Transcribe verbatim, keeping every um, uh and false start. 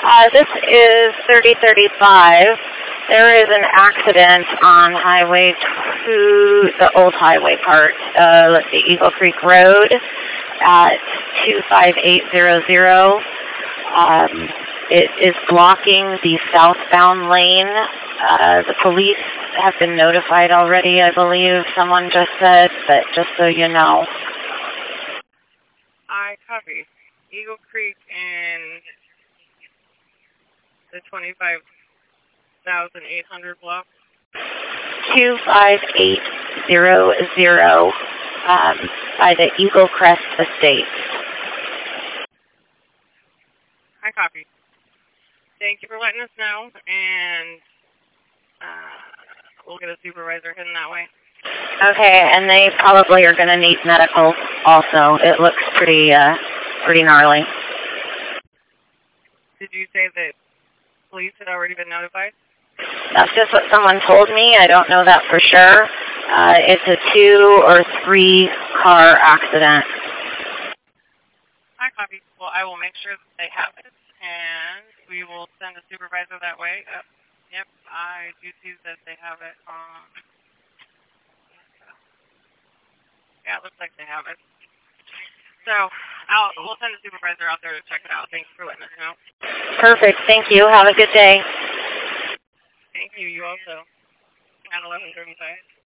Uh, this is thirty thirty-five. There is an accident on Highway two, the old highway part, uh, let's see, Eagle Creek Road at two five eight zero zero. Um, it is blocking the southbound lane. Uh, the police have been notified already, I believe someone just said, but just so you know. I copy. Eagle Creek and the twenty-five thousand eight hundred block. two five eight zero zero um, by the Eagle Crest Estate. I copy. Thank you for letting us know, and uh, we'll get a supervisor heading that way. Okay, and they probably are going to need medical also. It looks pretty, uh, pretty gnarly. Did you say that police had already been notified? That's just what someone told me. I don't know that for sure. Uh, it's a two or three car accident. I copy. Well, I will make sure that they have it, and we will send a supervisor that way. Uh, yep, I do see that they have it on. Yeah, it looks like they have it. So, I'll, we'll send a supervisor out there to check it out. Thanks for letting us know. Perfect. Thank you. Have a good day. Thank you. You also. At eleven thirty-five.